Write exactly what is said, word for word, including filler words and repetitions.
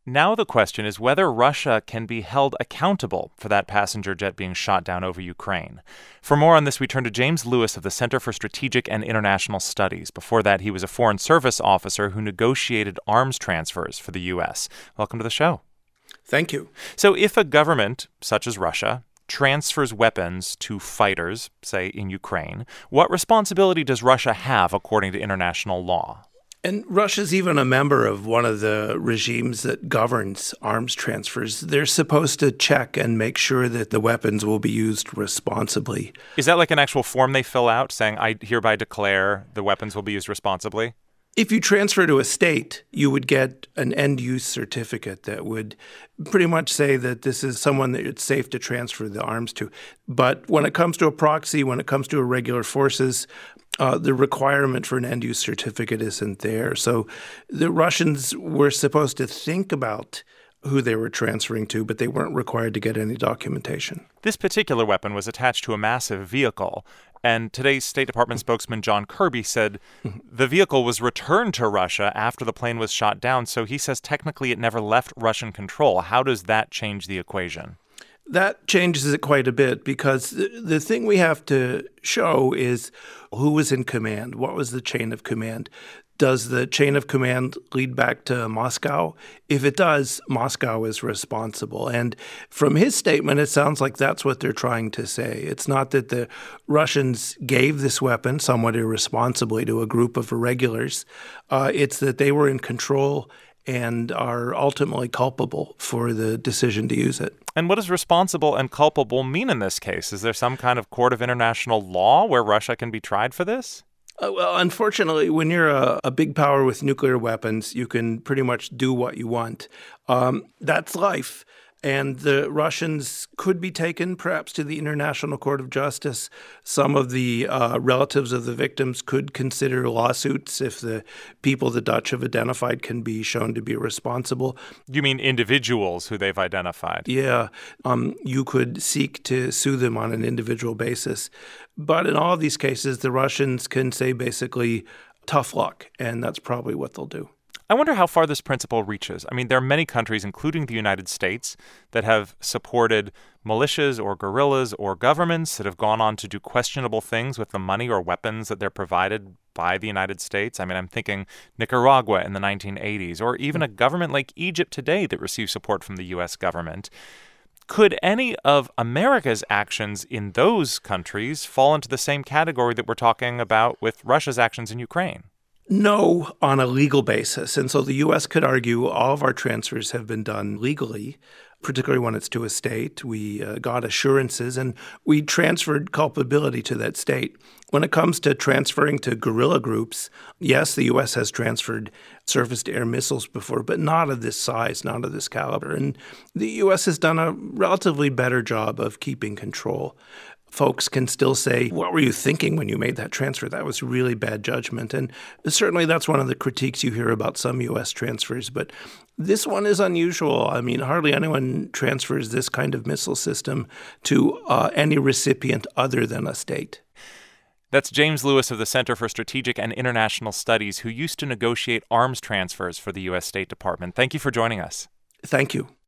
Now the question is whether Russia can be held accountable for that passenger jet being shot down over Ukraine. For more on this, we turn to James Lewis of the Center for Strategic and International Studies. Before that, he was a Foreign Service officer who negotiated arms transfers for the U S. Welcome to the show. Thank you. So if a government, such as Russia, transfers weapons to fighters, say in Ukraine, what responsibility does Russia have according to international law? And Russia's even a member of one of the regimes that governs arms transfers. They're supposed to check and make sure that the weapons will be used responsibly. Is that like an actual form they fill out saying, I hereby declare the weapons will be used responsibly? If you transfer to a state, you would get an end-use certificate that would pretty much say that this is someone that it's safe to transfer the arms to. But when it comes to a proxy, when it comes to irregular forces, uh, the requirement for an end-use certificate isn't there. So the Russians were supposed to think about who they were transferring to, but they weren't required to get any documentation. This particular weapon was attached to a massive vehicle. And today's State Department spokesman John Kirby said the vehicle was returned to Russia after the plane was shot down. So he says technically it never left Russian control. How does that change the equation? That changes it quite a bit because the thing we have to show is who was in command. What was the chain of command? Does the chain of command lead back to Moscow? If it does, Moscow is responsible. And from his statement, it sounds like that's what they're trying to say. It's not that the Russians gave this weapon somewhat irresponsibly to a group of irregulars. Uh, it's that they were in control and are ultimately culpable for the decision to use it. And what does responsible and culpable mean in this case? Is there some kind of court of international law where Russia can be tried for this? Uh, well, unfortunately, when you're a, a big power with nuclear weapons, you can pretty much do what you want. Um, that's life. And the Russians could be taken perhaps to the International Court of Justice. Some of the uh, relatives of the victims could consider lawsuits if the people the Dutch have identified can be shown to be responsible. You mean individuals who they've identified? Yeah. Um, you could seek to sue them on an individual basis. But in all of these cases, the Russians can say basically tough luck, and that's probably what they'll do. I wonder how far this principle reaches. I mean, there are many countries, including the United States, that have supported militias or guerrillas or governments that have gone on to do questionable things with the money or weapons that they're provided by the United States. I mean, I'm thinking Nicaragua in the nineteen eighties, or even a government like Egypt today that receives support from the U S government. Could any of America's actions in those countries fall into the same category that we're talking about with Russia's actions in Ukraine? No, on a legal basis. And so the U S could argue all of our transfers have been done legally, particularly when it's to a state. We uh, got assurances and we transferred culpability to that state. When it comes to transferring to guerrilla groups, yes, the U S has transferred surface-to-air missiles before, but not of this size, not of this caliber. And the U S has done a relatively better job of keeping control. Folks can still say, what were you thinking when you made that transfer? That was really bad judgment. And certainly that's one of the critiques you hear about some U S transfers. But this one is unusual. I mean, hardly anyone transfers this kind of missile system to uh, any recipient other than a state. That's James Lewis of the Center for Strategic and International Studies, who used to negotiate arms transfers for the U S State Department. Thank you for joining us. Thank you.